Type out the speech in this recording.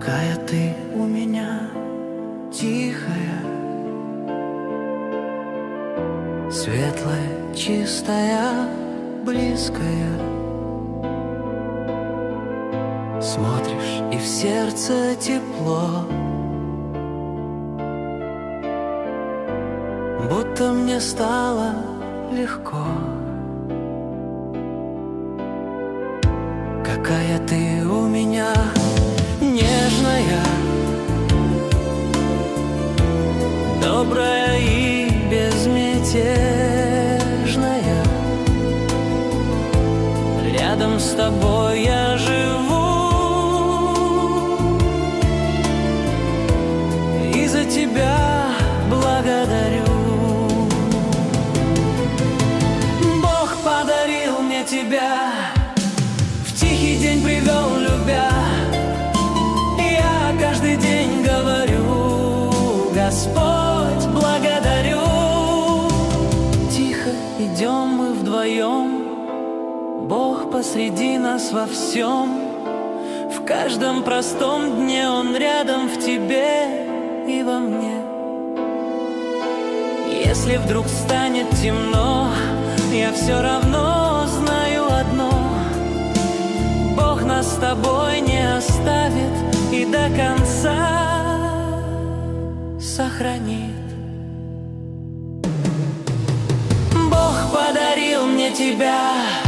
Какая ты у меня тихая, светлая, чистая, близкая. Смотришь, и в сердце тепло, будто мне стало легко. Какая ты у меня нежная, добрая и безмятежная. Рядом с тобой я живу, и за тебя благодарю. Бог подарил мне тебя, в тихий день привел, любя. Я каждый день говорю: Господь, благодарю. Тихо идем мы вдвоем, Бог посреди нас во всем. В каждом простом дне Он рядом, в тебе и во мне. Если вдруг станет темно, я все равно знаю одно: Бог нас с тобой не оставит и до конца сохранит. Бог подарил мне тебя,